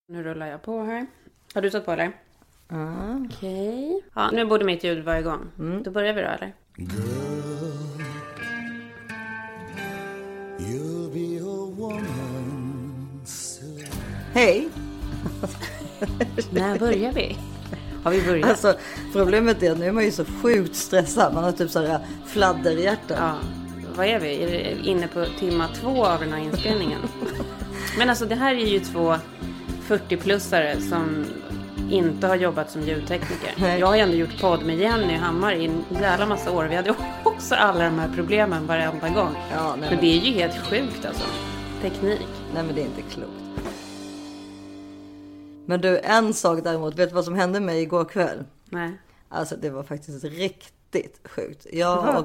Nu rullar jag på här. Har du satt på eller? Okej. Ja, nu borde mitt ljud vara igång. Då börjar vi då, eller? Girl, you'll be a woman soon. Hej! När börjar vi? Har vi börjat? Alltså, problemet är att nu är man ju så sjukt stressad. Man har typ sådär fladderhjärta. Ja, vad är vi? Är vi inne på timma 2 av den här inspelningen? Men alltså det här är ju 2 40-plussare som inte har jobbat som ljudtekniker. Nej. Jag har ju ändå gjort podd med Jenny Hammar i en jävla massa år. Vi hade också alla de här problemen varenda gång. Ja, men det är ju helt sjukt alltså. Teknik. Nej, men det är inte klokt. Men du, en sak däremot. Vet du vad som hände mig igår kväll? Nej. Alltså det var faktiskt riktigt sjukt. Jag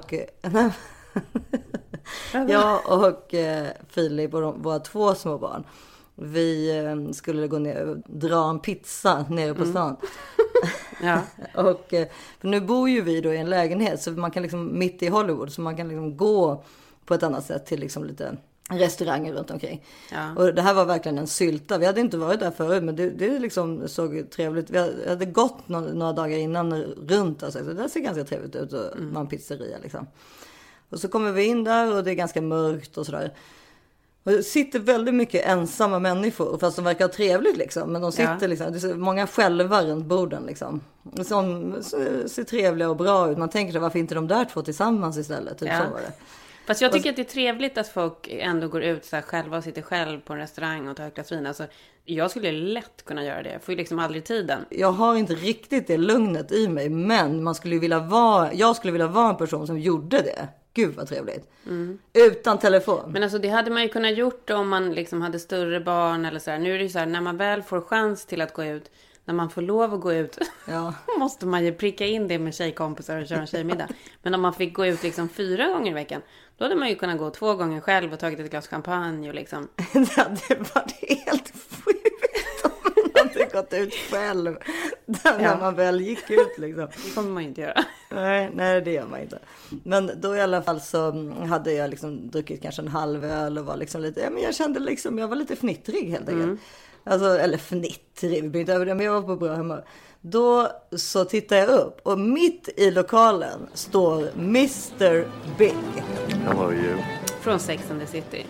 och Filip och våra 2 små barn. Vi skulle gå ner och dra en pizza nere på stan. Ja. Och för nu bor ju vi då i en lägenhet så man kan liksom mitt i Hollywood så man kan liksom gå på ett annat sätt till liksom lite restauranger runt omkring. Ja. Och det här var verkligen en sylta. Vi hade inte varit där förut men det liksom såg trevligt. Vi hade gått några dagar innan runt alltså, så det ser ganska trevligt ut och var en pizzeria liksom. Och så kommer vi in där och det är ganska mörkt och sådär. Och det sitter väldigt mycket ensamma människor fast de verkar trevligt liksom. Men de sitter liksom, det är många själva runt borden liksom. Som ser trevliga och bra ut. Man tänker sig varför inte de där 2 tillsammans istället. Typ så var det. Fast jag tycker att det är trevligt att folk ändå går ut så här själva och sitter själv på en restaurang och tar ett glas vin. Alltså, jag skulle lätt kunna göra det. Jag får ju liksom aldrig tiden. Jag har inte riktigt det lugnet i mig. Men jag skulle vilja vara en person som gjorde det. Gud vad trevligt. Utan telefon. Men alltså det hade man ju kunnat gjort om man liksom hade större barn eller så här. Nu är det ju så här, när man väl får chans till att gå ut, när man får lov att gå ut, måste man ju pricka in det med tjejkompisar och köra en tjejmiddag. Men om man fick gå ut liksom 4 gånger i veckan, då hade man ju kunnat gå 2 gånger själv och tagit ett glas champagne och liksom. Det hade varit helt sjukt om man hade gått ut själv. När man väl gick ut liksom. Det kommer man ju inte göra. Nej, det gör man inte. Men då i alla fall så hade jag liksom druckit kanske en halv öl och var liksom lite, men jag kände liksom, jag var lite fnittrig helt enkelt. Alltså, eller fnittrig, men jag var på bra humör. Då så tittar jag upp och mitt i lokalen står Mr. Big. Hello you. Från Sex and the City.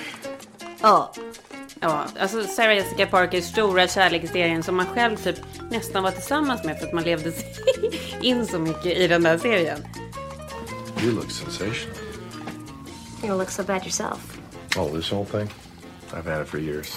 Ja. Ja, alltså Sarah Jessica Parkers stora kärleksserien som man själv typ nästan var tillsammans med för att man levde sig in så mycket i den där serien. You look sensational. You look so bad yourself. Oh, this whole thing? I've had it for years.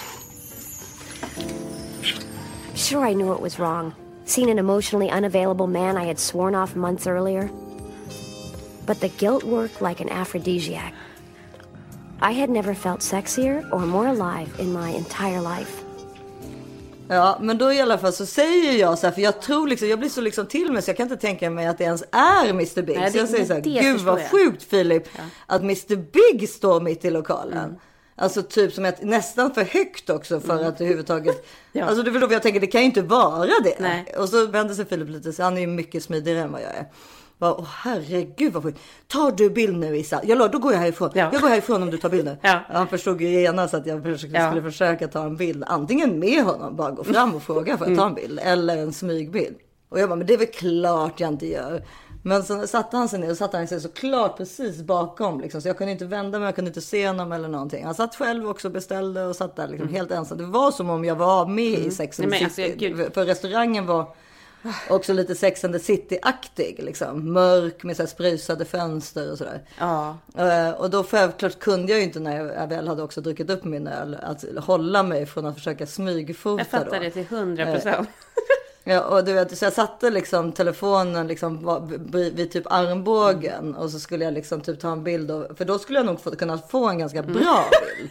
Sure, I knew it was wrong. Seen an emotionally unavailable man I had sworn off months earlier. But the guilt worked like an aphrodisiac. I had never felt sexier or more alive in my entire life. Ja, men då i alla fall så säger jag så här, för jag tror liksom, jag blir så liksom till mig så jag kan inte tänka mig att det ens är Mr. Big. Nej, så jag säger så här, gud vad jag. sjukt Filip, att Mr. Big står mitt i lokalen. Alltså typ som ett, nästan för högt också för att överhuvudtaget, alltså det är väl då jag tänker, det kan ju inte vara det. Nej. Och så vänder sig Filip lite, så han är ju mycket smidigare än vad jag är. Åh herregud vad sjukt. Tar du bild nu Isa? Ja, då går jag härifrån. Jag går härifrån om du tar bild nu. Han förstod ju genast att jag skulle försöka ta en bild. Antingen med honom, bara gå fram och fråga för att ta en bild. Eller en smygbild. Och jag bara, men det är väl klart jag inte gör. Men så satte han sig ner och satte han sig så klart precis bakom. Liksom. Så jag kunde inte vända mig, jag kunde inte se honom eller någonting. Han satt själv också, beställde och satt där liksom, helt ensam. Det var som om jag var med i Sex and the City. För restaurangen var också lite Sex and the City-aktig. Liksom. Mörk med så här sprusade fönster och sådär. Ja. Och då självklart kunde jag ju inte när jag väl hade också druckit upp min öl att hålla mig från att försöka smygfota. Jag fattar det till 100%. Ja, och du vet, så jag satte liksom telefonen liksom vid typ armbågen och så skulle jag liksom typ ta en bild för då skulle jag nog kunna få en ganska bra bild.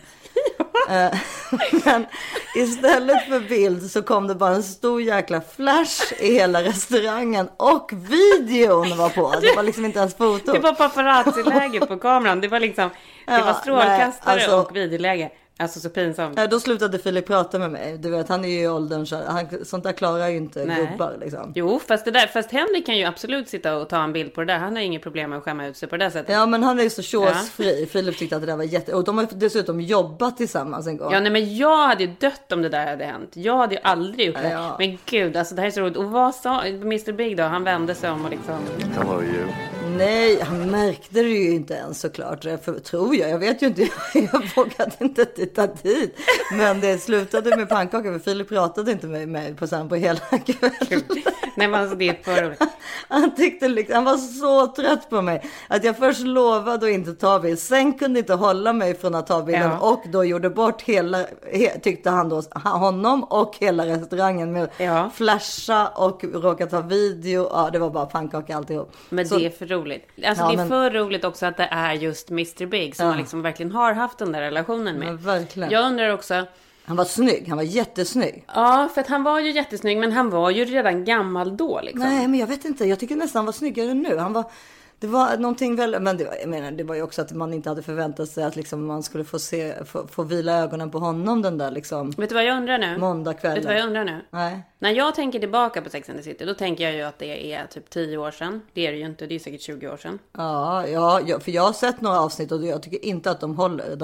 Men istället för bild så kom det bara en stor jäkla flash i hela restaurangen och videon var på. Det var liksom inte ens foto. Det var paparazzi-läge på kameran. Det var liksom, det var strålkastare och videoläge. Alltså så pinsamt. Ja, då slutade Filip prata med mig. Du vet, han är ju i åldern så sånt där klarar ju inte gubbar liksom. Jo, fast Henrik kan ju absolut sitta och ta en bild på det där. Han har inget problem med att skämma ut sig på det där sättet. Ja, men han är ju så tjåsfri. Filip tyckte att det där var och de har dessutom jobbat tillsammans en gång. Ja, nej, men jag hade ju dött om det där hade hänt. Jag hade ju aldrig gjort det. Ja. Men gud, alltså det här är så roligt. Och vad sa Mr. Big då? Han vände sig om och liksom... Hello you. Nej, han märkte det ju inte ens såklart. Tror jag vet ju inte. Jag vågade inte titta dit. Men det slutade med pannkaka. För Filip pratade inte med mig på hela kvällen. Nej, men alltså det är för roligt. Han tyckte liksom, han var så trött på mig. Att jag först lovade att inte ta bild. Sen kunde inte hålla mig från att ta bilden. Ja. Och då gjorde bort tyckte han då, honom och hela restaurangen med flasha och råka ta video. Ja, det var bara pannkaka alltihop. Men det är för roligt. Alltså det är för roligt också att det är just Mr. Big som man liksom verkligen har haft den där relationen med. Ja, verkligen. Jag undrar också... Han var snygg, han var jättesnygg. Ja, för att han var ju jättesnygg, men han var ju redan gammal då liksom. Nej, men jag vet inte, jag tycker nästan han var snyggare nu. Det var någonting väl, men det var ju också att man inte hade förväntat sig att liksom man skulle få vila ögonen på honom den där liksom. Vet du vad jag undrar nu? Måndagskvällen. Vet du vad jag undrar nu? Nej. När jag tänker tillbaka på Sex and the City, då tänker jag ju att det är typ 10 år sedan. Det är det ju inte, det är säkert 20 år sedan. Ja, för jag har sett några avsnitt och jag tycker inte att de håller.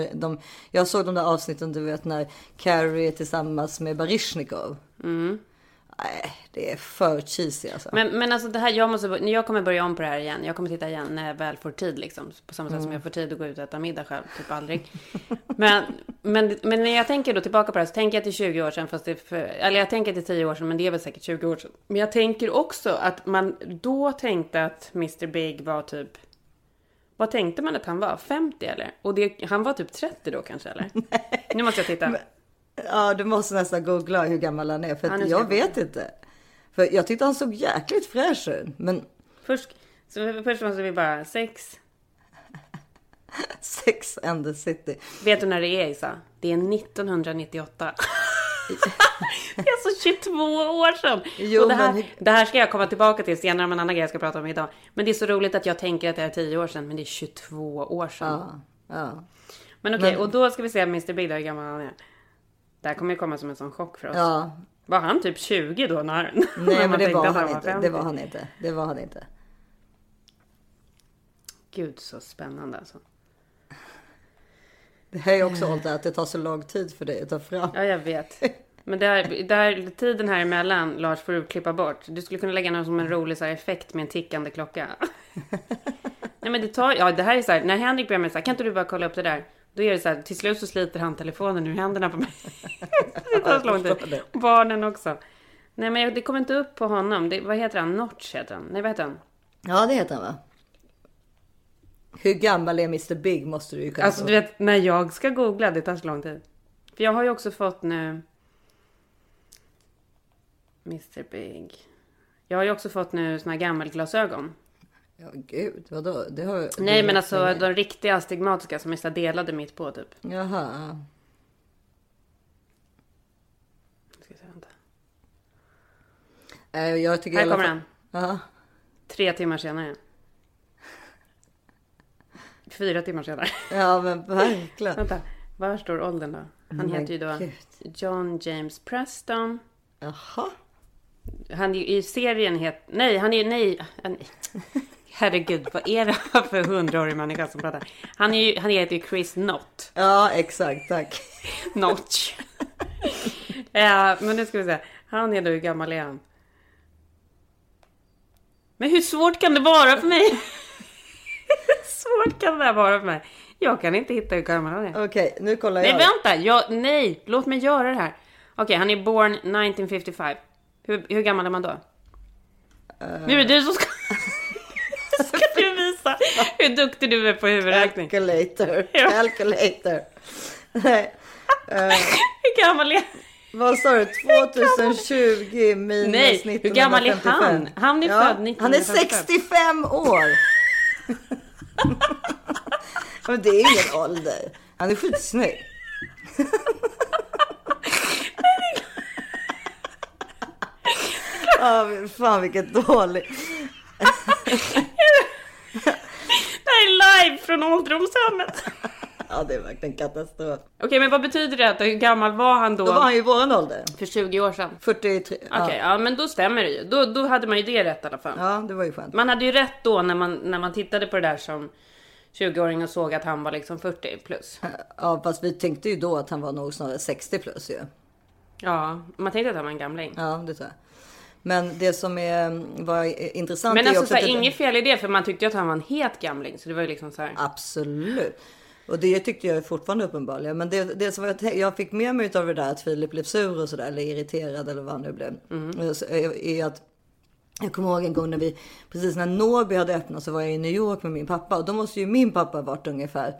Jag såg de där avsnitten, du vet, när Carrie är tillsammans med Baryshnikov. Mm. Nej, det är för cheesy alltså. Men alltså det här, jag kommer börja om på det här igen. Jag kommer titta igen när jag väl får tid liksom. På samma sätt som jag får tid att gå ut och äta middag själv. Typ aldrig. men när jag tänker då tillbaka på det här så tänker jag till 20 år sedan. Eller jag tänker till 10 år sedan, men det är väl säkert 20 år sedan. Men jag tänker också att man då tänkte att Mr. Big var typ... Vad tänkte man att han var? 50 eller? Och han var typ 30 då kanske eller? Nej. Nu måste jag titta. Ja, du måste nästan googla hur gammal han är. För jag vet inte. För jag tyckte han såg jäkligt fräsch ut. Men... Först måste vi bara... Sex and the City. Vet du när det är, Isa? Det är 1998. Det är så 22 år sedan. Jo, och det här ska jag komma tillbaka till senare med en annan grej jag ska prata om idag. Men det är så roligt att jag tänker att det är 10 år sedan. Men det är 22 år sedan. Ja. Men okej, och då ska vi se Mr. Big, hur gammal han är. Det här kommer ju komma som en sån chock för oss. Ja. Var han typ 20 då? Nej, men det var han inte. Det var han inte. Gud, så spännande alltså. Det här är också åldern att det tar så lång tid för dig att ta fram. Ja, jag vet. Men där tiden här emellan, Lars, får du klippa bort. Du skulle kunna lägga någon som en rolig så här, effekt med en tickande klocka. Nej, men det här är så här, när Henrik börjar med så här, kan inte du bara kolla upp det där? Då är det så här, till slut så sliter han telefonen ur händerna på mig. Det tar så lång tid. Barnen också. Nej, men det kommer inte upp på honom. Vad heter han? Notch heter han. Nej, vad heter han? Ja, det heter han va? Hur gammal är Mr. Big måste du ju kunna. Alltså du vet, när jag ska googla, det tar så lång tid. För jag har ju också fått nu... Mr. Big. Jag har ju också fått nu såna här gammelglasögon. Ja, gud, vadå? Nej, men alltså de riktiga astigmatiska som är så delade mitt på typ. Jaha. Ska se, vänta. Jag tycker här kommer den. Ja. 3 timmar senare. 4 timmar senare. Ja, men verkligen. Vänta, var står åldern då? Han heter ju då John James Preston. Jaha. Han är i serien nej. Herregud, vad är det för 100-årig människa som pratar? Han heter ju Chris Knott. Ja, exakt, tack. Notch. Ja, men nu ska vi se. Han är då, hur gammal är han? Men hur svårt kan det vara för mig? Hur svårt kan det här vara för mig? Jag kan inte hitta hur gammal han är. Okej, nu kollar jag. Nej, vänta. Nej, låt mig göra det här. Okej, han är born 1955. Hur gammal är man då? Nu är det du som ska du visa hur duktig du är på huvudräkning. Calculator. Nej. Hur gammal är... Vad sa du? 2020 minus 1955. Nej, hur gammal är han? Han är född 1955. Han är 65 år. Men det är ingen ålder. Han är skitsnygg. Fan vilket dåligt. Det här är live från ålderdomshemmet. Ja, det är verkligen katastrof. Okej, men vad betyder det? Hur gammal var han då? Då var han ju i våran ålder. För 20 år sedan? 43. Okej, ja, men då stämmer det ju. Då hade man ju det rätt i alla fall. Ja, det var ju skönt. Man hade ju rätt då när man tittade på det där som 20-åring och såg att han var liksom 40 plus. Ja, fast vi tänkte ju då att han var nog snarare 60 plus ju. Ja, man tänkte att han var en gamling. Ja, det tror jag. Men det som var intressant... Men är alltså också såhär, inget fel i det, för man tyckte ju att han var en het gamling. Så det var ju liksom så här. Absolut. Och det tyckte jag fortfarande uppenbarligen. Men det som jag fick med mig av det där att Filip blev sur och sådär, eller irriterad eller vad han nu blev. Är att jag kommer ihåg en gång precis när Norby hade öppnat, så var jag i New York med min pappa. Och då måste ju min pappa ha varit ungefär...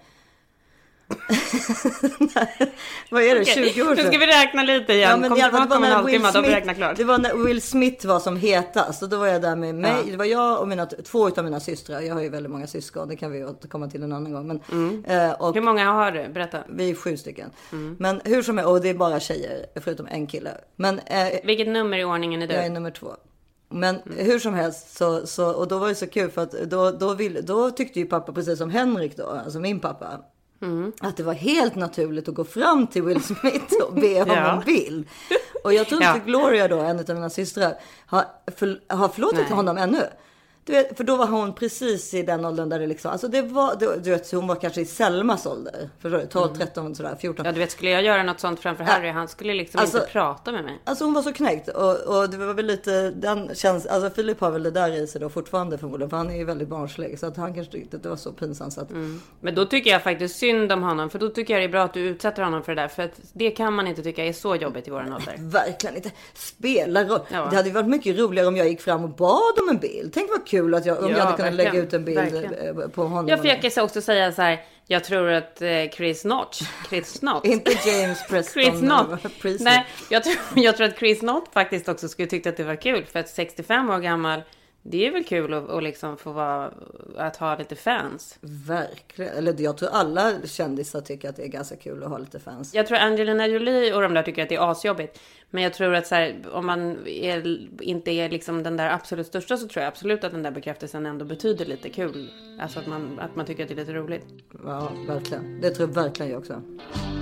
Vad är det? Okay. 20 år sedan. Nu ska vi räkna lite igen. Ja, men det var när Will Smith var som hetast. Och då var jag där med mig. Ja. Det var jag och två av mina systrar. Jag har ju väldigt många syskon. Det kan vi återkomma till en annan gång. Men, och hur många har du? Berätta. Vi är 7 stycken. Men hur som helst, och det är bara tjejer förutom en kille. Men, vilket nummer i ordningen är du? Jag är nummer 2. Men hur som helst så och då var det så kul för att då tyckte ju pappa precis som Henrik då, alltså min pappa. Att det var helt naturligt att gå fram till Will Smith och be om en bild. Och jag tror inte Gloria då, en av mina systrar, har förlåtit honom ännu. Du vet, för då var hon precis i den åldern där det liksom... Alltså det var... Du vet, hon var kanske i Selmas ålder. Förstår du? 12, 13, sådär, 14. Ja, du vet, skulle jag göra något sånt framför Harry, han skulle liksom inte prata med mig. Alltså hon var så knäckt. Och det var väl lite... Alltså Filip har väl det där i sig då fortfarande förmodligen. För han är ju väldigt barnslig. Så att han kanske tyckte att det var så pinsamt så att... Men då tycker jag faktiskt synd om honom. För då tycker jag det är bra att du utsätter honom för det där. För att det kan man inte tycka är så jobbigt i våran ålder. Verkligen inte. Spelar roll. Ja. Det hade ju varit mycket roligare om jag gick fram och bad om en bild. Tänk vad kul att jag hade kunnat lägga ut en bild på honom. Jag fick också säga så här. Jag tror att Chris Knott. Inte James Preston. Chris Knott. Nej, jag tror att Chris Knott faktiskt också skulle tycka att det var kul. För att 65 år gammal, det är väl kul att liksom få att ha lite fans. Verkligen. Eller jag tror alla kändisar tycker att det är ganska kul att ha lite fans. Jag tror Angelina Jolie och de där tycker att det är asjobbigt. Men jag tror att så här, om man inte är liksom den där absolut största, så tror jag absolut att den där bekräftelsen ändå betyder lite kul. Alltså att man tycker att det är lite roligt. Ja, verkligen. Det tror jag verkligen jag också.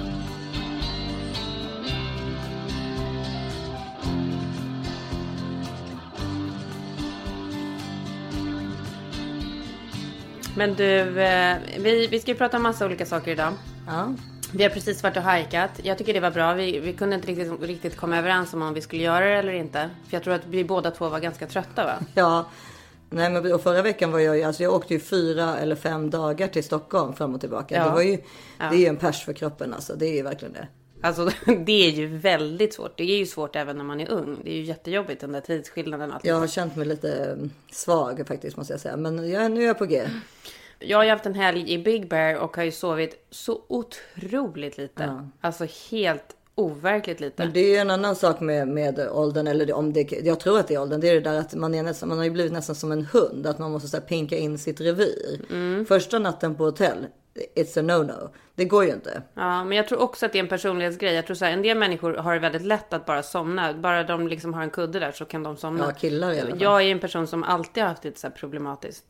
Men du, vi ska ju prata om massa olika saker idag. Ja. Vi har precis varit och hajkat. Jag tycker det var bra. Vi kunde inte riktigt komma överens om vi skulle göra det eller inte. För jag tror att vi båda två var ganska trötta, va? Ja. Nej, men och förra veckan var jag åkte ju 4 eller 5 dagar till Stockholm fram och tillbaka. Ja. Det är ju en pers för kroppen alltså. Det är ju verkligen det. Alltså det är ju väldigt svårt. Det är ju svårt även när man är ung. Det är ju jättejobbigt den där tidsskillnaden. Jag har känt mig lite svag faktiskt, måste jag säga. Men nu är jag på G. Jag har ju haft en helg i Big Bear och har ju sovit så otroligt lite. Ja. Alltså helt overkligt lite. Men det är ju en annan sak med åldern. Eller om det, jag tror att det är åldern. Det är det där att man har ju blivit nästan som en hund. Att man måste så här pinka in sitt revir. Första natten på hotell. It's a no-no. Det går ju inte. Ja, men jag tror också att det är en personlighetsgrej. Jag tror så här, en del människor har det väldigt lätt att bara somna. Bara de liksom har en kudde där så kan de somna. Ja, killar i alla fall. Jag är en person som alltid har haft lite så här problematiskt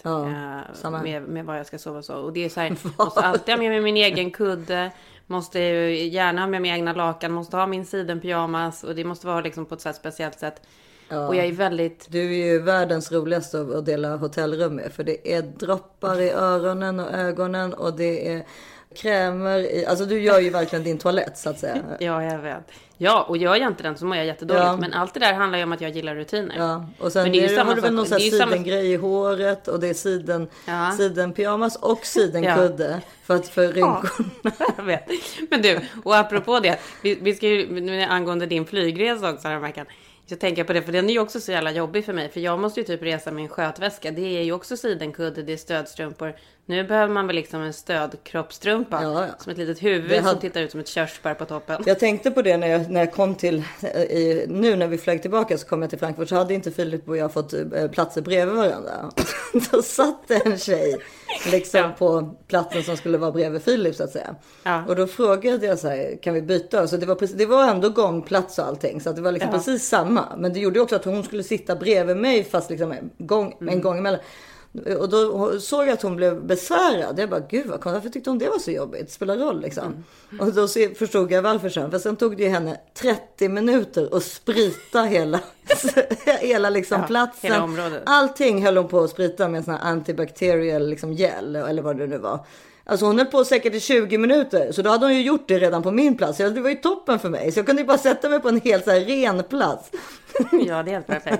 med vad jag ska sova så. Och det är så här, måste alltid ha med mig min egen kudde. Måste gärna ha med mig egna lakan. Måste ha min sidenpyjamas. Och det måste vara liksom på ett så här speciellt sätt. Ja. Och jag är väldigt... Du är ju världens roligaste att dela hotellrum med. För det är droppar i öronen och ögonen. Och det är krämer i... Alltså du gör ju verkligen din toalett, så att säga. Ja, jag vet. Ja, och gör jag inte den så mår jag jättedåligt. Ja. Men allt det där handlar ju om att jag gillar rutiner. Ja, och sen har du väl någon sidengrej i håret. Och det är sidenpyjamas och sidenkudde. För rynkorna. Jag vet. Men du, och apropå det. Vi ska ju, angående din flygresa också den här veckan. Jag tänker på det, för den är ju också så jävla jobbig för mig. För jag måste ju typ resa med en skötväska. Det är ju också sidenkudde, det är stödstrumpor. Nu behöver man väl liksom en stödkroppstrumpa. Ja. Som ett litet huvud som tittar ut som ett körsbär på toppen. Jag tänkte på det när jag kom till... nu när vi flög tillbaka så kom jag till Frankfurt. Så hade inte Filip och jag fått platser bredvid varandra. Då satt en tjej liksom på platsen som skulle vara bredvid Filip, så att säga. Ja. Och då frågade jag så här, kan vi byta? Så det var ändå gångplats och allting. Så att det var liksom precis samma. Men det gjorde också att hon skulle sitta bredvid mig fast liksom en gång emellan. Och då såg jag att hon blev besvärad. Jag bara, gud varför tyckte hon det var så jobbigt? Spelar roll liksom. Och då förstod jag varför sen. För sen tog det ju henne 30 minuter att sprita hela liksom platsen. Hela området. Allting höll hon på att sprita med en sån här antibacterial liksom gel eller vad det nu var. Alltså hon höll på säkert i 20 minuter. Så då hade hon ju gjort det redan på min plats. Det var ju toppen för mig. Så jag kunde ju bara sätta mig på en helt så här ren plats. Ja, det är helt perfekt.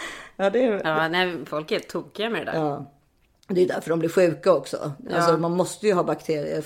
Ja, folk är tokiga med det där. Ja. Det är därför de blir sjuka också. Ja. Alltså, man måste ju ha bakterier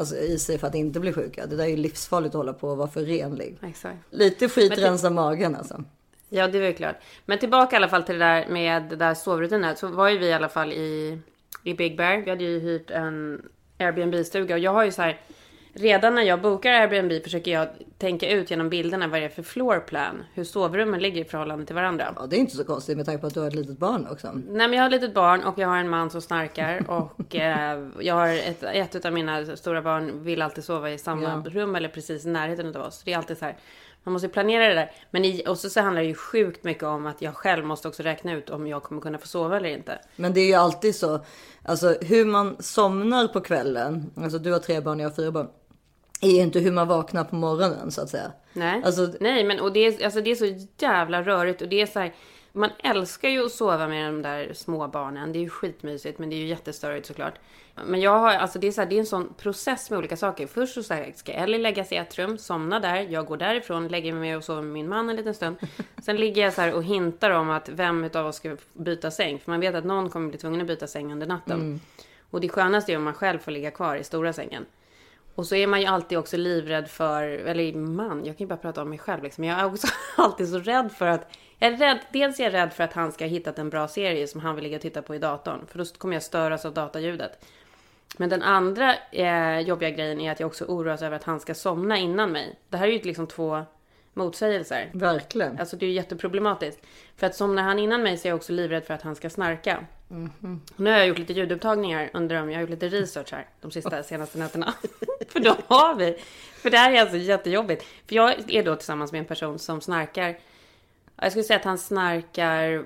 i sig för att inte bli sjuka. Det där är ju livsfarligt att hålla på och vara för renlig. Exakt. Lite skit rensa magen alltså. Ja, det är väl klart. Men tillbaka i alla fall till det där med det där sovrutinen. Så var ju vi i alla fall i Big Bear. Vi hade ju hyrt en Airbnb-stuga. Och jag har ju så här... Redan när jag bokar Airbnb försöker jag tänka ut genom bilderna vad det är för floorplan. Hur sovrummen ligger i förhållande till varandra. Ja, det är inte så konstigt med tanke på att du har ett litet barn också. Nej, men jag har ett litet barn och jag har en man som snarkar. Och jag har ett av mina stora barn vill alltid sova i samma rum eller precis i närheten av oss. Det är alltid så här. Man måste planera det där. Men och så handlar det ju sjukt mycket om att jag själv måste också räkna ut om jag kommer kunna få sova eller inte. Men det är ju alltid så. Alltså hur man somnar på kvällen. Alltså du har 3 barn och jag har 4 barn. Är ju inte hur man vaknar på morgonen så att säga. Nej, alltså, nej men och det är så jävla rörigt. Och det är så här, man älskar ju att sova med de där små barnen. Det är ju skitmysigt men det är ju jättestörigt såklart. Men jag har, alltså det är en sån process med olika saker. Först så ska Ellie läggas i ett rum, somna där. Jag går därifrån, lägger mig med och sover med min man en liten stund. Sen ligger jag så här och hintar om att vem utav oss ska byta säng. För man vet att någon kommer bli tvungen att byta säng under natten. Och det skönaste är om man själv får ligga kvar i stora sängen. Och så är man ju alltid också livrädd för, eller jag kan ju bara prata om mig själv liksom. Jag är också alltid så rädd för att, dels är jag rädd för att han ska ha hittat en bra serie som han vill ligga och titta på i datorn. För då kommer jag störas av dataljudet. Men den andra jobbiga grejen är att jag också oroas över att han ska somna innan mig. Det här är ju liksom 2 motsägelser. Verkligen. Alltså det är ju jätteproblematiskt. För att somnar han innan mig så är jag också livrädd för att han ska snarka. Mm-hmm. Nu har jag gjort lite ljudupptagningar under dem. Jag har gjort lite research här de senaste nätterna. För då har vi. För det här är alltså jättejobbigt. För jag är då tillsammans med en person som snarkar. Jag skulle säga att han snarkar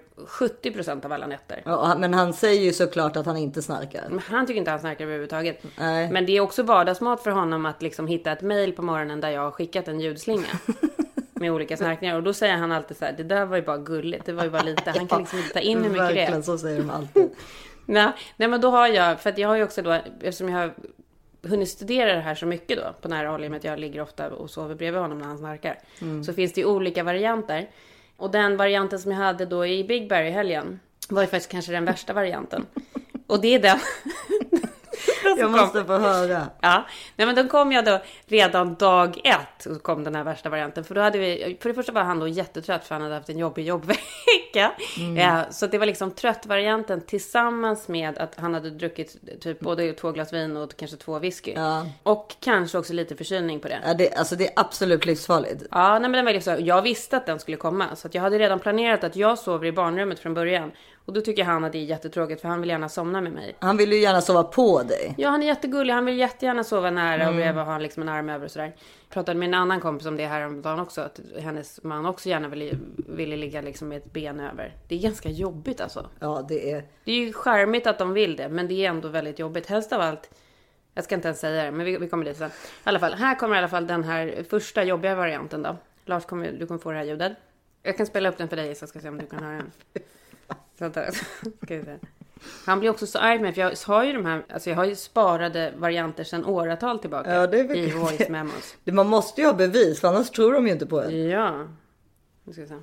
70% av alla nätter. Ja, men han säger ju såklart att han inte snarkar. Men han tycker inte han snarkar överhuvudtaget. Nej. Men det är också vardagsmat för honom att liksom hitta ett mejl på morgonen där jag har skickat en ljudslinga. Med olika snarkningar. Och då säger han alltid så här: det där var ju bara gulligt. Det var ju bara lite. Han kan liksom inte ta in hur mycket det är. Verkligen, så säger de alltid. Nej, men då har jag, för att jag har ju också då, eftersom jag har hunnit studera det här så mycket då, på nära håll, med att jag ligger ofta och sover bredvid honom när han snarkar. Så finns det ju olika varianter. Och den varianten som jag hade då i Big Bear i helgen var ju faktiskt kanske den värsta varianten. Och det är den... Jag måste få höra. Ja, nej, men då kom jag då redan dag 1 så kom den här värsta varianten. För då hade vi, för det första var han då jättetrött för han hade haft en jobbvecka. Ja, så det var liksom trött-varianten tillsammans med att han hade druckit typ både 2 glas vin och kanske 2 whisky. Ja. Och kanske också lite förkylning på det. Ja, det är absolut livsfarligt. Ja, nej, men den var liksom, jag visste att den skulle komma. Så att jag hade redan planerat att jag sover i barnrummet från början. Och då tycker han att det är jättetråkigt för han vill gärna somna med mig. Han vill ju gärna sova på dig. Ja, han är jättegullig. Han vill jättegärna sova nära och bredvid och ha liksom en arm över och sådär. Jag pratade med en annan kompis om det här om dagen också. Att hennes man också gärna ville ligga liksom med ett ben över. Det är ganska jobbigt alltså. Ja, det är... Det är ju charmigt att de vill det. Men det är ändå väldigt jobbigt. Helst av allt. Jag ska inte ens säga det. Men vi kommer dit sen. I alla fall. Här kommer i alla fall den här första jobbiga varianten då. Lars, du kommer få det här ljudet. Jag kan spela upp den för dig så ska jag se om du kan höra den. Ska vi se. Han blir också så arg med, för jag har ju de här, alltså jag har ju sparade varianter sedan åratal tillbaka. Ja, det är i voice memos. Man måste ju ha bevis, för annars tror de ju inte på det. Ja. Nu ska vi se.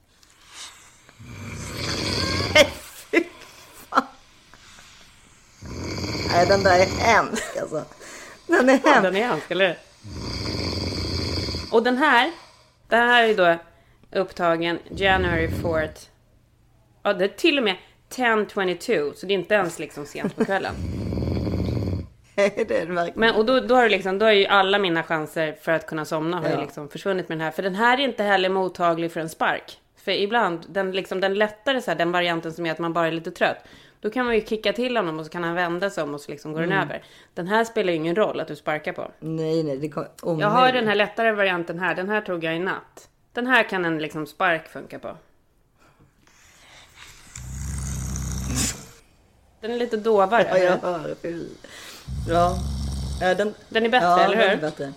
Nej, den där är hemsk alltså. Den är hemsk. Ja, den är hemsk, eller? Och den här är ju då upptagen January 4th. Ja, det är till och med 10:22, så det är inte ens liksom sent på kvällen. Det är det verkligen. Men och då har det liksom, då är ju alla mina chanser för att kunna somna har ju liksom försvunnit med den här. För den här är inte heller mottaglig för en spark. För ibland, den lättare så här, den varianten som är att man bara är lite trött. Då kan man ju kicka till honom och så kan han vända sig om och så liksom går den över. Den här spelar ju ingen roll att du sparkar på. Nej, det kommer omöjligt. Jag har den här lättare varianten här. Den här tog jag i natt. Den här kan en liksom spark funka på. Den är lite dovare. Ja, jag hör. Ja. Den är bättre, eller hur? Den är bättre.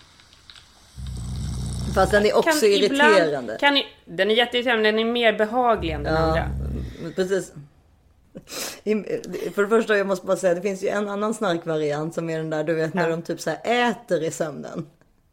Fast den är också irriterande. Den är jätteirriterande, men den är mer behaglig än den andra. Precis. För det första, jag måste bara säga, det finns ju en annan snarkvariant som är den där, du vet, när de typ så här äter i sömnen.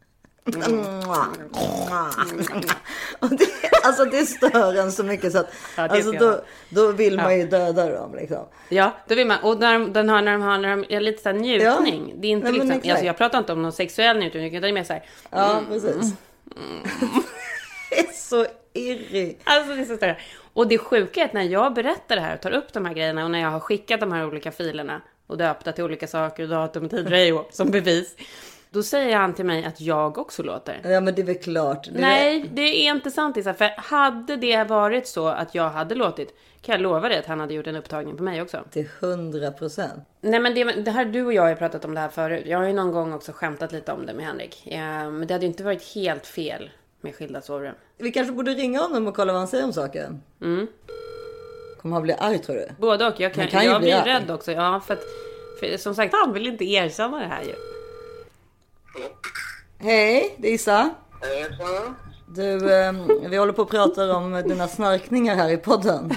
Och det stör en så mycket så att då vill man ju döda dem liksom. Ja, då vill man. Och när de har lite så här njutning. Ja. Det är inte liksom, alltså jag pratar inte om någon sexuell njutning, utan det är mer så här. Ja, precis. Det är så irrig. Alltså det är så större. Och det sjuka är att när jag berättar det här och tar upp de här grejerna, och när jag har skickat de här olika filerna och döpta till olika saker och datum och tid som bevis, då säger han till mig att jag också låter. Ja, men det är väl klart. Nej, det är inte sant, Isa. För hade det varit så att jag hade låtit, kan jag lova dig att han hade gjort en upptagning på mig också. Till 100%. Nej, men det här, du och jag har pratat om det här förut. Jag har ju någon gång också skämtat lite om det med Henrik. Men det hade ju inte varit helt fel med skilda sovrum. Vi kanske borde ringa honom och kolla vad han säger om saken. Kommer han bli arg, tror du? Både och. Jag blir rädd också. Ja, för som sagt, han vill inte erkänna det här ju. Hej, det är Isa. Du, vi håller på att prata om dina snarkningar här i podden.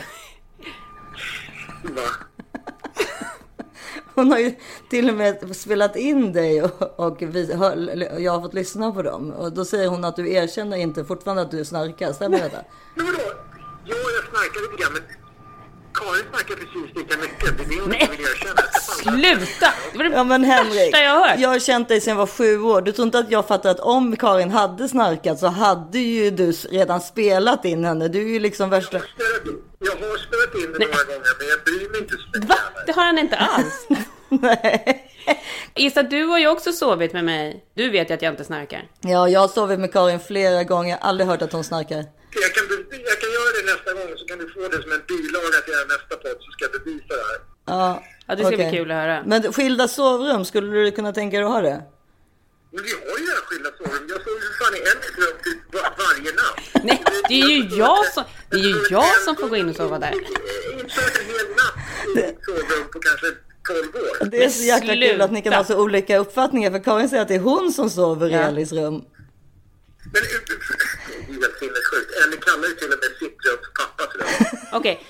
Hon har ju till och med spelat in dig och jag har fått lyssna på dem. Och då säger hon att du erkänner inte fortfarande att du snarkar. Stämmer detta? Men vadå? Jag snarkar lite grann, men Karin snackar precis lika mycket. Det är det hon inte vill erkänna. Sluta! Det var det ja, men Henrik, jag har hört. Jag har känt dig sedan jag var 7 år. Du tror inte att jag fattar att om Karin hade snarkat så hade ju du redan spelat in henne. Du är ju liksom värsta... Jag har spelat in det några gånger, men jag bryr mig inte så mycket. Va? Det har han inte alls. Nej. Isa, du har ju också sovit med mig. Du vet ju att jag inte snarkar. Ja, jag har sovit med Karin flera gånger. Jag har aldrig hört att hon snarkar. Jag kan göra det nästa gång, så kan du få det som en bilaga till nästa podd, så ska jag bevisa det här. Ja, det ska bli kul att höra. Men skilda sovrum, skulle du kunna tänka dig att ha det? Men vi har ju skilda sovrum. Jag sover ju fan i en rum varje natt. Nej, det är ju jag som får gå in och sova där. Inte en hel natt i sovrum på kanske 12 år. Det är så jäkla kul att ni kan ha så olika uppfattningar. För Karin säger att det är hon som sover i Ellis rum. Men det är helt sinnessjukt. Eller kallar ju till och med sitt rum för pappas rum. Okej.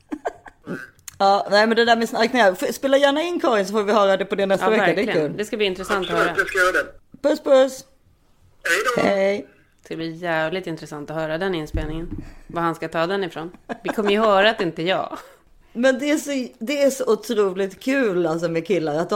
Ja, nej, men det där med snarkningar. Spela gärna in Karin så får vi höra det på det nästa vecka. Verkligen. Det är kul. Det ska bli intressant att höra. Jag ska göra det. Puss, puss. Hej då. Hej. Det ska bli jävligt intressant att höra den inspelningen. Var han ska ta den ifrån. Vi kommer ju höra att det inte är jag. Men det är så otroligt kul alltså med killar. Att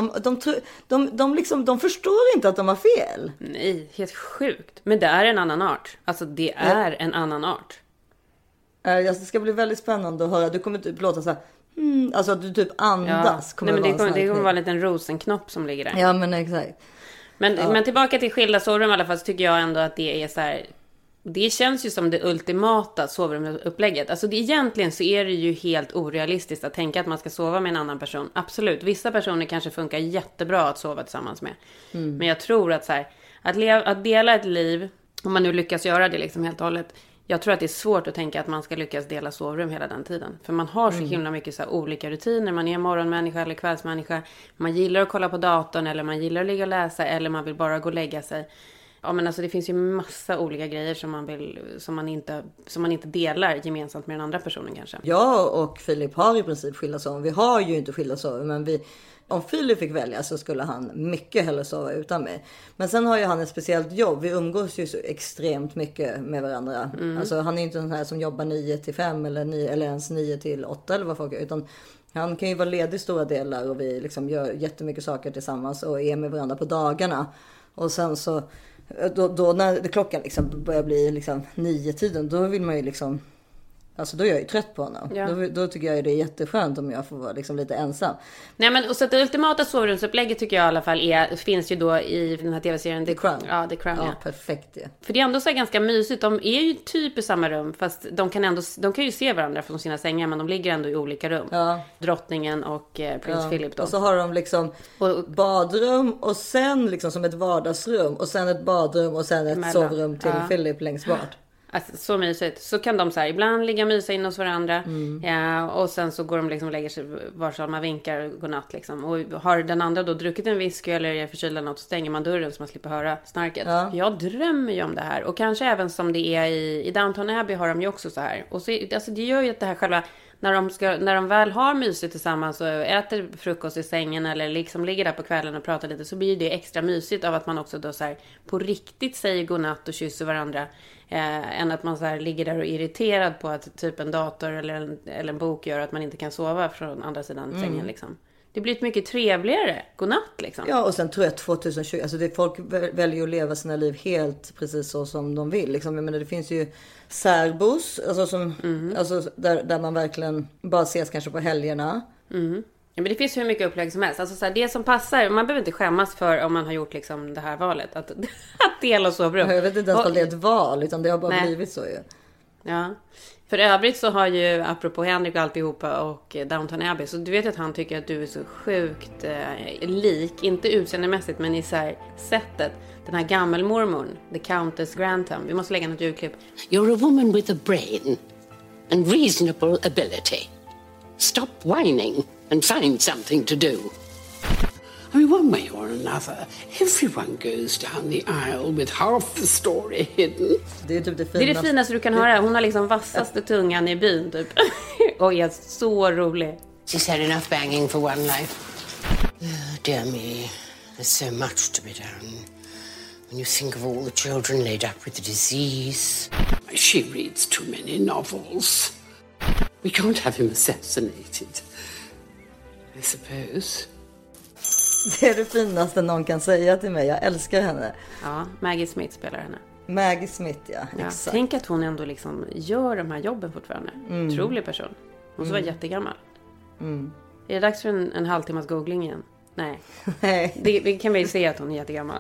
de förstår inte att de har fel. Nej, helt sjukt. Men det är en annan art. Alltså det är en annan art. Det ska bli väldigt spännande att höra. Du kommer typ låta så här... alltså att du typ andas. Ja. Nej, men det kommer vara en liten rosenknopp som ligger där. Ja, men exakt. Men tillbaka till skilda sovrum i alla fall, så tycker jag ändå att det är så här... Det känns ju som det ultimata sovrumupplägget. Alltså egentligen så är det ju helt orealistiskt att tänka att man ska sova med en annan person. Absolut, vissa personer kanske funkar jättebra att sova tillsammans med. Men jag tror att så här, att dela ett liv, om man nu lyckas göra det liksom helt och hållet. Jag tror att det är svårt att tänka att man ska lyckas dela sovrum hela den tiden. För man har så himla mycket så här olika rutiner. Man är morgonmänniska eller kvällsmänniska. Man gillar att kolla på datorn, eller man gillar att ligga och läsa, eller man vill bara gå och lägga sig. Ja, men alltså det finns ju massa olika grejer som man inte delar gemensamt med den andra personen kanske. Jag och Filip har i princip skilda sovrum. Vi har ju inte skilda sovrum, men om Filip fick välja så skulle han mycket hellre sova utan mig. Men sen har ju han ett speciellt jobb. Vi umgås ju så extremt mycket med varandra. Alltså han är inte den här som jobbar 9-5 eller ens 9-8 eller vad folk är, utan han kan ju vara ledig stora delar och vi liksom gör jättemycket saker tillsammans och är med varandra på dagarna. Och sen så då när klockan liksom börjar bli liksom 9-tiden, då vill man ju liksom, alltså då är jag ju trött på honom. Ja. Då tycker jag det är jätteskönt om jag får vara liksom lite ensam. Nej, men och så att det ultimata sovrumsupplägget tycker jag i alla fall finns ju då i den här tv-serien The Crown. Ja, The Crown. Ja, perfekt det. För det är ändå så ganska mysigt. De är ju typ i samma rum, fast de kan ju se varandra från sina sängar, men de ligger ändå i olika rum. Ja. Drottningen och prins Philip då. Och så har de liksom badrum och sen liksom som ett vardagsrum och sen ett badrum och sen ett sovrum till Philip längst bort. Alltså, så mysigt. Så kan de så här, ibland ligga och mysa in hos varandra. Ja, och sen så går de liksom och lägger sig varsin, man vinkar godnatt liksom. Och har den andra då druckit en whisky eller är förkyld eller något, så stänger man dörren så man slipper höra snarket. Ja. Jag drömmer ju om det här. Och kanske även som det är i Downton Abbey har de ju också så här. Och så, alltså det gör ju att det här själva, när de väl har mysigt tillsammans och äter frukost i sängen eller liksom ligger där på kvällen och pratar lite, så blir det extra mysigt av att man också då så här på riktigt säger godnatt och kysser varandra, än att man så här ligger där och är irriterad på att typ en dator eller en bok gör att man inte kan sova från andra sidan sängen liksom. Det blir ett mycket trevligare godnatt liksom. Ja, och sen tror jag 2020, alltså folk väljer att leva sina liv helt precis så som de vill liksom. Jag menar, det finns ju särbos, alltså som alltså där man verkligen bara ses kanske på helgerna. Ja, men det finns hur mycket upplägg som helst. Alltså så här, det som passar, man behöver inte skämmas för om man har gjort liksom det här valet att dela sovrum. Jag vet inte ens om det är ett val, utan det har bara blivit så ju. Ja. För övrigt så har ju, apropå Henrik och alltihopa och Downton Abbey, så du vet att han tycker att du är så sjukt lik, inte utseendemässigt men i så här sättet, den här gammelmormorn, the Countess Grantham. Vi måste lägga något julklipp. You're a woman with a brain and reasonable ability. Stop whining and find something to do. I mean, one way or another, everyone goes down the aisle with half the story hidden. Det är typ det finaste du kan höra. Hon har liksom vassaste tungan i byn typ. Och är så rolig. She's had enough banging for one life. Oh, dear me, there's so much to be done. When you think of all the children laid up with the disease. She reads too many novels. We can't have him assassinated, I suppose. Det är det finaste någon kan säga till mig. Jag älskar henne. Ja, Maggie Smith spelar henne. Maggie Smith, ja. Exakt. Tänk att hon ändå liksom gör de här jobben fortfarande. Otrolig person. Hon så var jättegammal. Är det dags för en halvtimmas googling igen? Nej. Vi kan väl se att hon är jättegammal.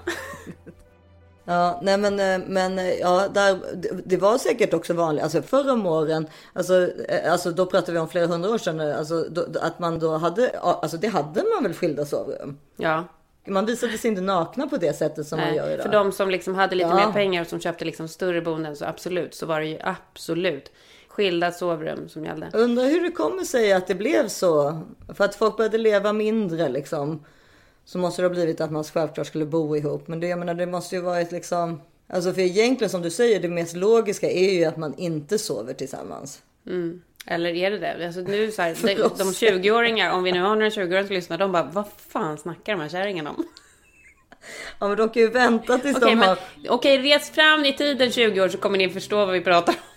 Ja, nej men ja, det var säkert också vanligt, alltså förr om åren, alltså då pratar vi om flera hundra år sedan, alltså att man då hade, alltså det hade man väl skilda sovrum. Ja. Man visade sig inte nakna på det sättet som man gör idag. För de som liksom hade lite mer pengar och som köpte liksom större boenden, så absolut, så var det ju absolut skilda sovrum som gällde. Undrar hur det kommer sig att det blev så, för att folk började leva mindre liksom. Så måste det ha blivit att man självklart skulle bo ihop. Men det, jag menar, det måste ju vara ett liksom... Alltså för egentligen som du säger, det mest logiska är ju att man inte sover tillsammans. Eller är det det? Alltså nu så här, de 20-åringar, om vi nu har några 20-åringar som lyssnar, de bara, vad fan snackar de här kärringarna om? Ja, men de kan ju vänta tills de har... Okej, res fram i tiden 20 år så kommer ni förstå vad vi pratar om.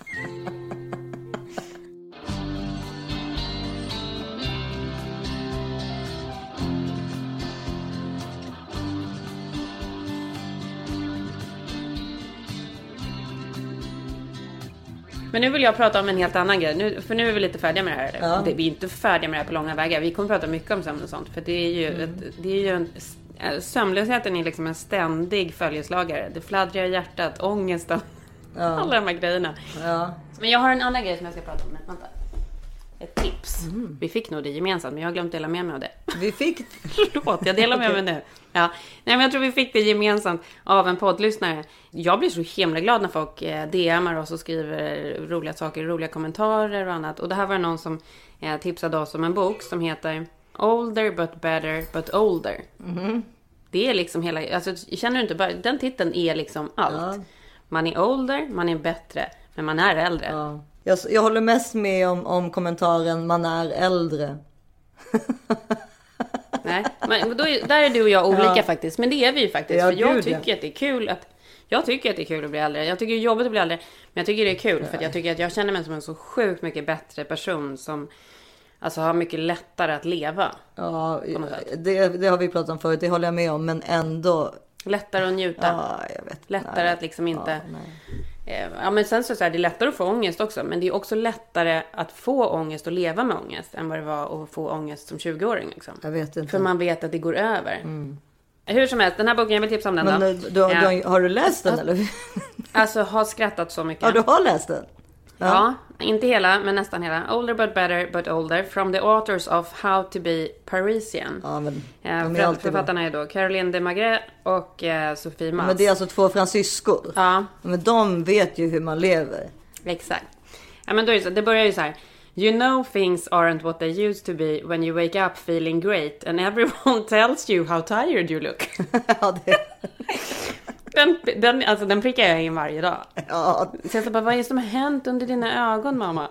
Men nu vill jag prata om en helt annan grej. För nu är vi lite färdiga med det här. Ja. Vi är inte färdiga med det här på långa vägar. Vi kommer prata mycket om sömn och sånt. För det är ju sömnlösheten är liksom en ständig följeslagare. Det fladdrar i hjärtat, ångesten. Ja. Alla de här grejerna. Ja. Men jag har en annan grej som jag ska prata om. Vänta. Ett tips. Vi fick nog det gemensamt, men jag har glömt dela med mig av det. Vi fick... Förlåt, jag delar med mig nu. Ja. Nej, men jag tror vi fick det gemensamt av en poddlyssnare. Jag blir så himla glad när folk DMar oss och skriver roliga saker, roliga kommentarer och annat. Och det här var någon som tipsade oss om en bok som heter Older but better but older. Det är liksom hela... Alltså, känner du inte bara... Den titeln är liksom allt. Ja. Man är older, man är bättre, men man är äldre. Ja. Jag håller mest med om kommentaren man är äldre. Nej, men där är du och jag olika faktiskt. Men det är vi ju faktiskt. Ja, för jag tycker att det är kul jag tycker att det är kul att bli äldre. Jag tycker det är jobbigt att bli äldre. Men jag tycker det är kul för att jag tycker att jag känner mig som en så sjukt mycket bättre person som alltså har mycket lättare att leva. Ja, det har vi pratat om förut. Det håller jag med om, men ändå lättare att njuta. Ja, jag vet. Lättare att liksom inte... Ja, men sen så är det lättare att få ångest också. Men det är också lättare att få ångest och leva med ångest än vad det var att få ångest som 20-åring. Liksom. Jag vet inte. För man vet att det går över. Hur som helst, den här boken, jag vill tipsa om den men, då. Har du läst den eller? Alltså, har skrattat så mycket. Ja, du har läst den? Ja, inte hela, men nästan hela. Older but better but older. From the authors of How to be Parisian. Ja, men författarna är då Caroline de Magret och Sophie Mass. Men det är alltså 2 fransyskor. Ja. Men de vet ju hur man lever. Exakt. Ja, men då är det, så, det börjar ju så här. You know things aren't what they used to be when you wake up feeling great and everyone tells you how tired you look. Ja, det... Den prickar jag in varje dag. Ja. Så jag bara, vad är det som har hänt under dina ögon, mamma?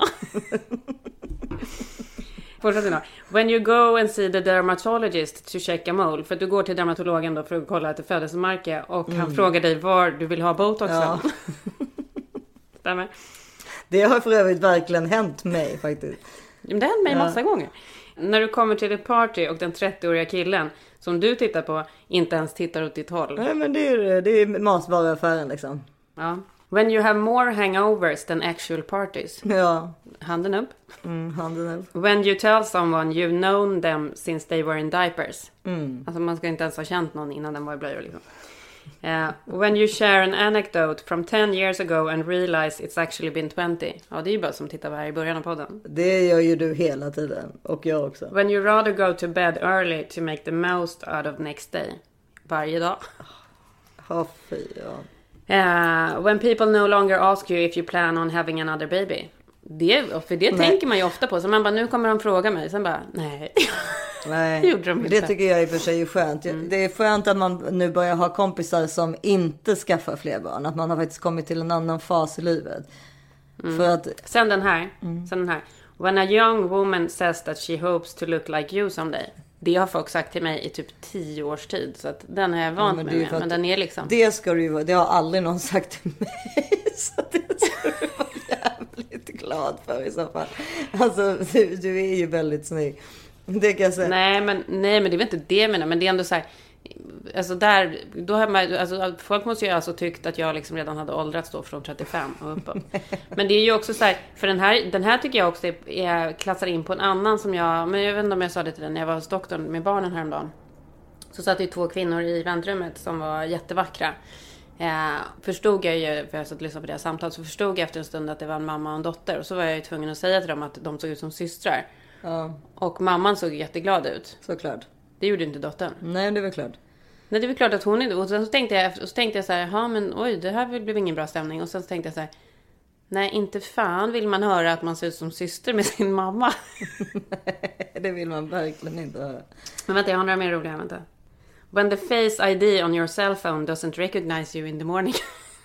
When you go and see the dermatologist to check a mole. För att du går till dermatologen då för att kolla ett födelsemärke. Och han frågar dig var du vill ha botoxen. Ja. Stämmer. Det har för övrigt verkligen hänt mig faktiskt. Det har hänt mig massa gånger. När du kommer till ett party och den 30-åriga killen som du tittar på inte ens tittar åt ditt håll. Nej, men det är matvaruaffären liksom. Ja. When you have more hangovers than actual parties. Ja. Handen upp. Handen upp. When you tell someone you've known them since they were in diapers. Alltså man ska inte ens ha känt någon innan den var i blöjor liksom. When you share an anecdote from 10 years ago and realize it's actually been 20. Ja, det är ju bara som tittar här i början av podden. Det gör ju du hela tiden. Och jag också. When you rather go to bed early to make the most out of next day. Varje dag. Fy, ja. When people no longer ask you if you plan on having another baby. För det tänker man ju ofta på. Så man bara, nu kommer de fråga mig. Sen bara, nej. Det tycker jag i och för sig är skönt. Det är skönt att man nu börjar ha kompisar som inte skaffar fler barn. Att man har faktiskt kommit till en annan fas i livet. För att... Sen den här. When a young woman says that she hopes to look like you someday. Det har folk sagt till mig i typ 10 års tid. Så att den har jag vant mig med. Men den är liksom... Det har aldrig någon sagt till mig. Så det ska du vara jävligt glad för i så fall. Alltså, du är ju väldigt snygg. Det kan jag säga. Nej, men det är väl inte det jag menar. Men det är ändå så här... Alltså där... Då har man, alltså, folk måste ju alltså tyckt att jag liksom redan hade åldrats då från 35 och uppåt. Men det är ju också så här... För den här tycker jag också är klassar in på en annan som jag... Men jag vet inte om jag sa det till den när jag var hos doktorn med barnen häromdagen. Så satt ju 2 kvinnor i väntrummet som var jättevackra. Förstod jag ju, för jag satt och lyssnade på det här samtalet, så förstod jag efter en stund att det var en mamma och en dotter. Och så var jag ju tvungen att säga till dem att de såg ut som systrar. Ja. Och mamman såg jätteglad ut. Såklart. Det gjorde inte dottern. Nej, det är väl klart. Nej, det är väl klart att hon inte... Och sen så tänkte jag så här, ja men oj, det här blev ingen bra stämning. Och sen så tänkte jag så här, nej, inte fan vill man höra att man ser ut som syster med sin mamma. Det vill man verkligen inte höra. Men vänta, jag har några mer roliga, vänta. When the face ID on your cell phone doesn't recognize you in the morning.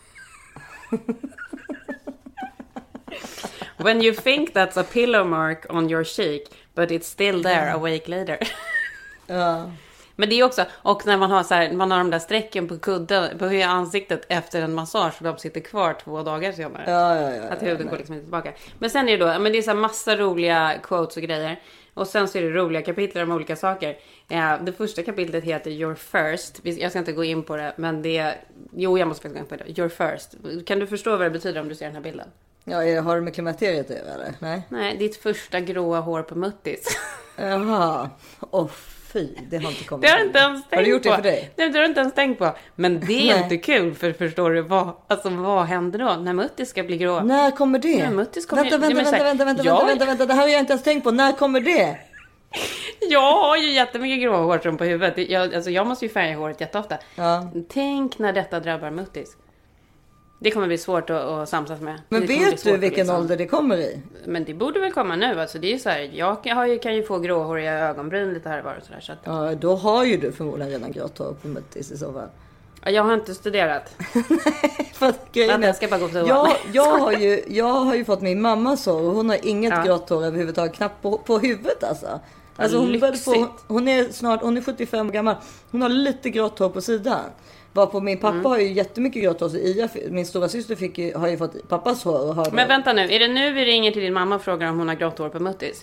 When you think that's a pillow mark on your cheek, but it's still there a week later. Ja. Men det är också, och när man har så här, man har de där strecken på kudden, på hela ansiktet efter en massage, och de sitter kvar 2 dagar senare. Ja. Att huden går liksom inte tillbaka. Men sen är det då, men det är så här massa roliga quotes och grejer. Och sen så är det roliga kapitel om olika saker. Det första kapitlet heter You're First. Jag ska inte gå in på det, men det... Jo, jag måste faktiskt gå in på det. You're First. Kan du förstå vad det betyder om du ser den här bilden? Ja, har du med klimakteriet att göra, eller? Nej. Nej, ditt första gråa hår på muttis. Jaha. Fy, det har inte kommit. Det har inte ens tänkt på. Har du gjort det för dig? Nej, det har du inte ens tänkt på. Men det är inte kul, för förstår du vad händer då när muttis ska bli grå? När kommer det? När muttis kommer... Vänta. Det här har jag inte ens tänkt på. När kommer det? Jag har ju jättemycket gråa hår på huvudet. Jag måste ju färga håret jätteofta. Ja. Tänk när detta drabbar muttis. Det kommer bli svårt att samsas med. Men vet du vilken ålder det kommer i? Men det borde väl komma nu. Alltså det är ju så här, jag kan ju få gråhåriga ögonbryn lite här och var och sådär. Så att... Ja, då har ju du förmodligen redan grått hår på muttis i så fall. Jag har inte studerat. För att grejen är, jag ska bara gå på jag har ju fått min mamma så, och hon har inget grått hår överhuvudtaget, knappt på huvudet alltså. Alltså hon är 75 år gammal. Hon har lite grått hår på sidan. Varpå min pappa har ju jättemycket grått hår. Så min stora syster har ju fått pappas hår. Men vänta nu, är det nu vi ringer till din mamma och frågar om hon har grått hår på muttis?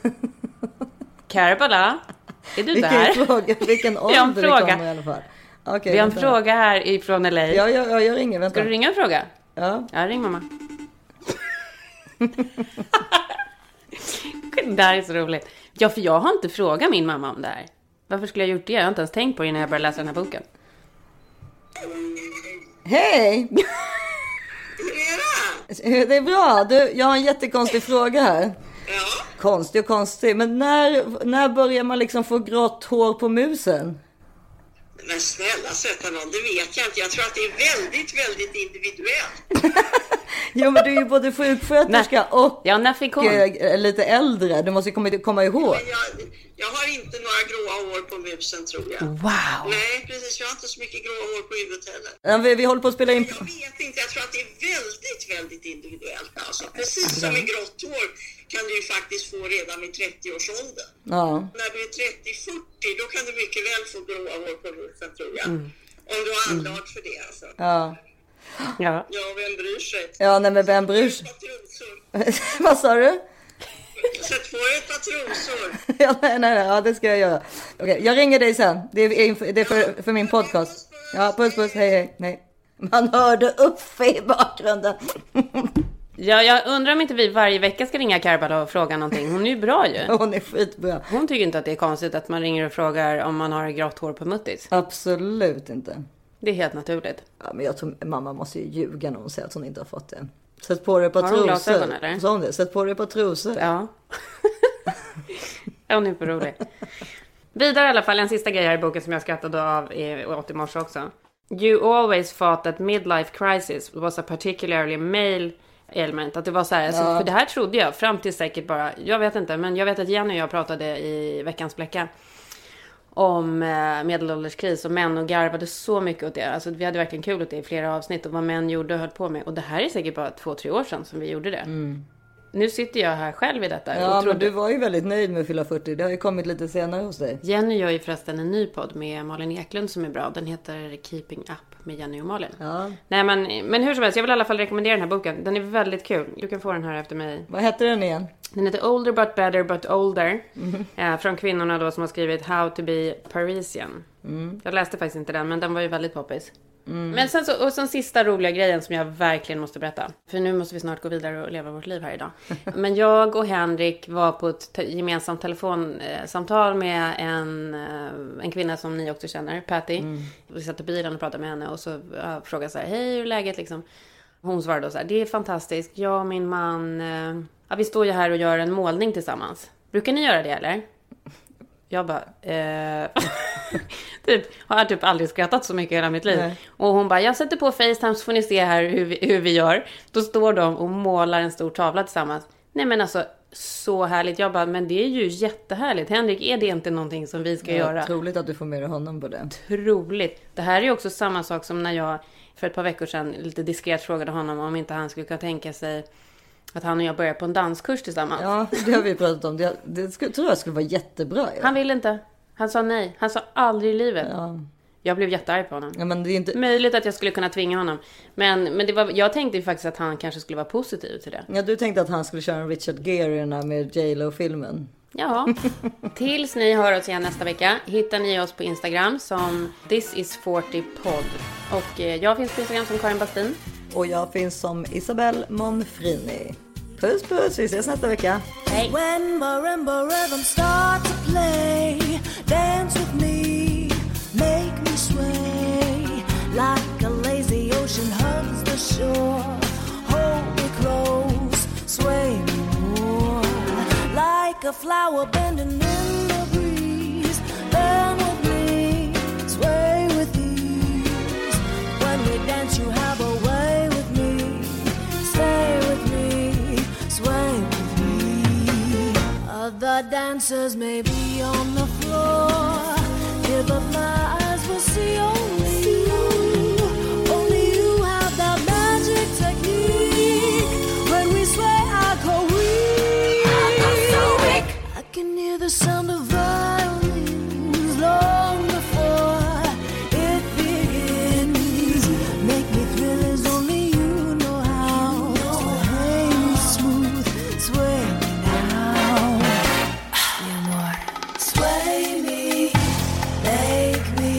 Karbala, är du där? Vilken ålder det kommer i alla fall. Okay, vi har en fråga här ifrån LA. Ja, jag ringer, vänta. Ska du ringa en fråga? Ja. Ja, ring mamma. Det där är så roligt. Ja, för jag har inte frågat min mamma om det här. Varför skulle jag gjort det? Jag har inte ens tänkt på det när jag började läsa den här boken. Hej! Det är bra. Jag har en jättekonstig fråga här. Ja. Konstig. Men när börjar man liksom få grått hår på musen? Men snälla sätta någon, det vet jag inte. Jag tror att det är väldigt, väldigt individuellt. Jo, men du är ju både sjuksköterska och när fick hon? Lite äldre. Du måste komma ihåg. Men jag har inte några gråa hår på musen, tror jag. Wow! Nej, precis. Jag har inte så mycket gråa hår på huvudet heller. Ja, vi håller på att spela in... Jag vet inte. Jag tror att det är väldigt, väldigt individuellt. Alltså. Precis som med grått hår kan du ju faktiskt få redan vid 30-årsåldern. Ja. När du är 30-40, då kan du mycket väl få gråa hår på musen, tror jag. Om du har anlag för det, alltså. Ja, vem bryr sig? Ja, nej, men vem bryr sig? Vad sa du? Sätt på ett par trosor. Ja, det ska jag göra. Okej, jag ringer dig sen. Det är för min podcast. Ja, puss, hej. Man hörde upp i bakgrunden. Ja, jag undrar om inte vi varje vecka ska ringa Karbala och fråga någonting. Hon är ju bra ju. Hon är skitbra. Hon tycker inte att det är konstigt att man ringer och frågar om man har grått hår på muttis. Absolut inte. Det är helt naturligt. Ja, men jag tror mamma måste ju ljuga när hon säger att hon inte har fått det. Sätt på dig på trosor. Har hon glasögon eller? Sa hon det? Sätt på dig på trosor. Ja. Hon är för rolig. Vidare i alla fall, en sista grej här i boken som jag skrattade av åt i morse också. You always thought that midlife crisis was a particularly male element. Att det var så här, alltså, för det här trodde jag fram till säkert bara, jag vet inte, men jag vet att Jenny och jag pratade i veckans bläcka om medelålderskris och män och garvade så mycket åt det. Alltså vi hade verkligen kul åt det i flera avsnitt och vad män gjorde och höll på med. Och det här är säkert bara 2-3 år sedan som vi gjorde det. Nu sitter jag här själv i detta. Ja, men du var ju väldigt nöjd med att fylla 40. Det har ju kommit lite senare hos dig. Jenny gör ju förresten en ny podd med Malin Eklund som är bra. Den heter Keeping Up med Jenny och Malin. Ja. Nej, men hur som helst, jag vill i alla fall rekommendera den här boken. Den är väldigt kul. Du kan få den här efter mig. Vad heter den igen? Den heter Older But Better But Older. Från kvinnorna då som har skrivit How to Be Parisian. Jag läste faktiskt inte den, men den var ju väldigt poppis. Men sen så, och sen sista roliga grejen som jag verkligen måste berätta. För nu måste vi snart gå vidare och leva vårt liv här idag. Men jag och Henrik var på ett gemensamt telefonsamtal med en kvinna som ni också känner, Patty. Vi satt i bilen och pratade med henne och så frågade så här, hej, hur är läget liksom? Hon svarade då så här, det är fantastiskt. Jag och min man, vi står ju här och gör en målning tillsammans. Brukar ni göra det eller? Jag bara, har typ aldrig skrattat så mycket i hela mitt liv. Nej. Och hon bara, jag sätter på FaceTime så får ni se här hur vi gör. Då står de och målar en stor tavla tillsammans. Nej men alltså, så härligt. Jag bara, men det är ju jättehärligt. Henrik, är det inte någonting som vi ska göra? Troligt att du får med honom på det. Troligt. Det här är ju också samma sak som när jag för ett par veckor sedan lite diskret frågade honom om inte han skulle kunna tänka sig att han och jag börjar på en danskurs tillsammans. Ja, det har vi pratat om. Det tror jag skulle vara jättebra. Ja. Han ville inte. Han sa nej. Han sa aldrig i livet. Ja. Jag blev jättearg på honom. Ja, men det är inte... Möjligt att jag skulle kunna tvinga honom. Men det var, jag tänkte ju faktiskt att han kanske skulle vara positiv till det. Ja, du tänkte att han skulle köra en Richard Gere med J.Lo-filmen. Ja. Tills ni hör oss igen nästa vecka hittar ni oss på Instagram som thisis40pod. Och jag finns på Instagram som Karin Bastin. Och jag finns som Isabelle Monfrini. Puss puss, vi ses nästa vecka. Hej. When marimba rhythm start to play, dance with me, make me sway, like a lazy ocean hugs the shore. Hold me close, sway me more, like a flower bending in the breeze. Burn with me, sway with ease. When we dance you have a way with me. Stay with me, sway with me. Other dancers may be on the floor, here but my eyes will see only you. Only you have that magic technique. When we sway I go weak. I can hear the sound of violins long before it begins. Make me thrill as only you know how. Sway me smooth, sway me now. Mi amor. Sway me, make me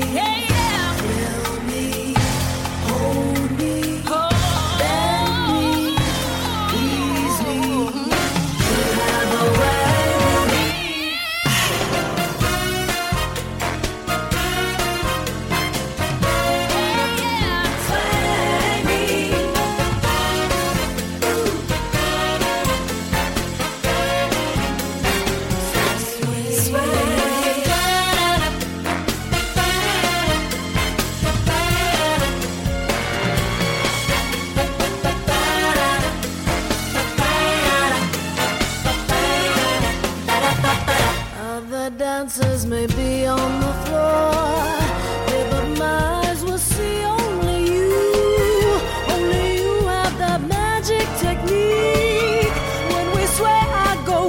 may be on the floor. Yeah, but my eyes will see only you. Only you have that magic technique. When we sway, I go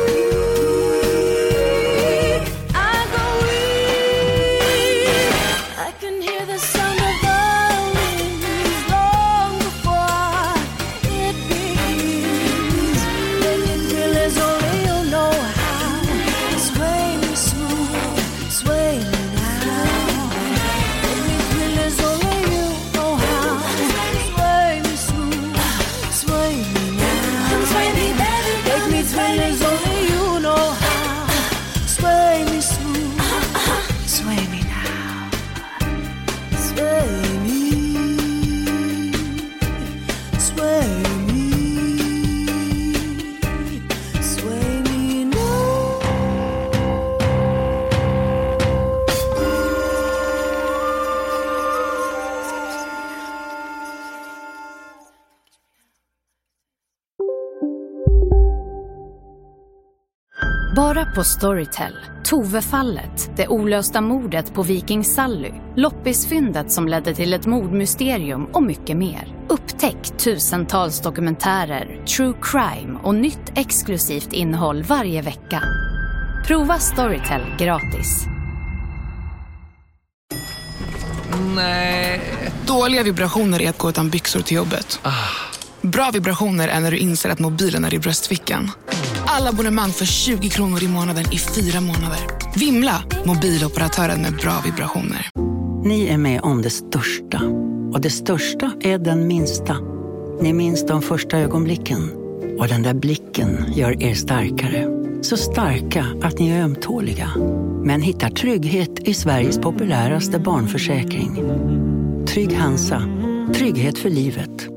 weak. I go weak. I can hear the sound of violins long before it begins. Making feelings only you know how. Sway me smooth, sway me now. Making feelings only you know how. Sway me smooth, sway me now. Sway me, baby. Make me feelings only you know how. Sway me smooth, sway me now. Sway me, sway me, sway me now. Bara på Storytel. Tove-fallet, det olösta mordet på Viking Sally, loppisfyndet som ledde till ett mordmysterium och mycket mer. Upptäck tusentals dokumentärer, true crime och nytt exklusivt innehåll varje vecka. Prova Storytel gratis. Nej. Dåliga vibrationer är att gå utan byxor till jobbet. Bra vibrationer är när du inser att mobilen är i bröstfickan. Alla abonnemang för 20 kronor i månaden i 4 månader. Vimla, mobiloperatören med bra vibrationer. Ni är med om det största. Och det största är den minsta. Ni minns de första ögonblicken. Och den där blicken gör er starkare. Så starka att ni är ömtåliga. Men hittar trygghet i Sveriges populäraste barnförsäkring. Trygg Hansa. Trygghet för livet.